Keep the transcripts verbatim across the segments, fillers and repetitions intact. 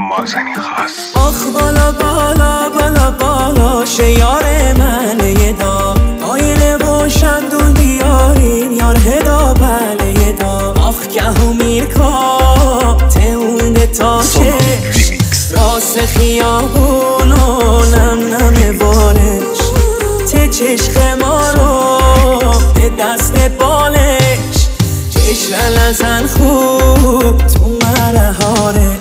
مازنی خاص. آخ بالا بالا بالا بالا شیار من یدا آینه و شندون بیارین یار هدا بله یدا آخ که همیر کا تونه تا چش راست خیابون و نم نم بالش ته چشق ما رو به دست بالش چشم لزن خوب تو مرهاره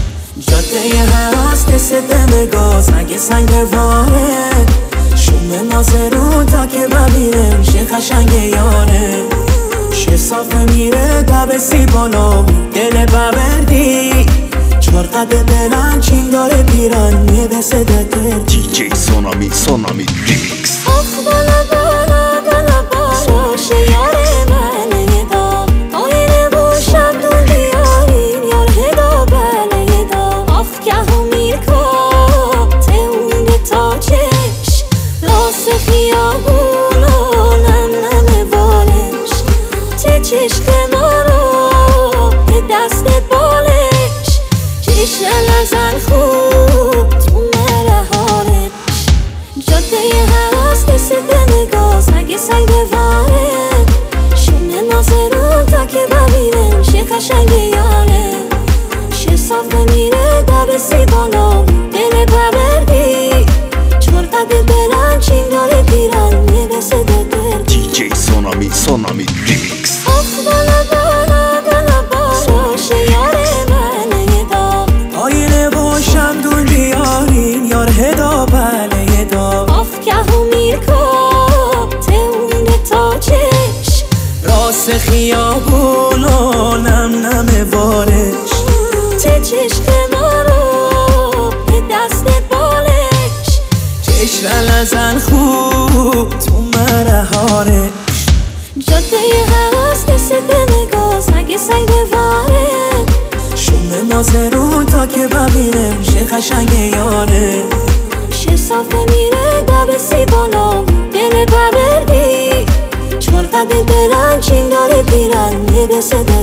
جاده هراست سدم گاز اگه سنگ واره شوم نازرون تا که ببینم شه خشنگ یاره شه صافه میره دبسی بالا دل ببردی چهار قده دلن چین داره پیرن میبسه دل دی جی سونامی سونامی ریمیکس. آخ بالا بالا بالا بالا شیار من یدا آینه و شمدون بیارین یار هدا بله یدا آخ که همیر کا تونه تا چش راست خیابون و نم نم بالش ته چشق ما رو به دست بالش چشم لزن خوب تو مرهارش جاده هراست سدن گاز اگه سنگ بواره شونه نازرون تا که ببینم شه خشنگ یاره شه صافه میره دبسی بالا دل ببردی چهار قده بلند چین داره پیرن میبسه دل دی جی سونامی سونامی ریمیکس. آخ بالا بالا بالا بالا شیار من یدا آینه و شمدون بیارین یار هدا بله یدا آخ که همیر کا تونه تا چش راست خیابون و نم نم بالش ته چشق ما رو به دست بالش چشم لزن خوب تو مرهارش جاده هراست سدن گاز اگه سنگ بواره شوم نازرون تا که ببینم شه خشنگ یاره شه صافه میره دبسی بالا دل ببردی چهار قده دلن چین داره پیرن میبسه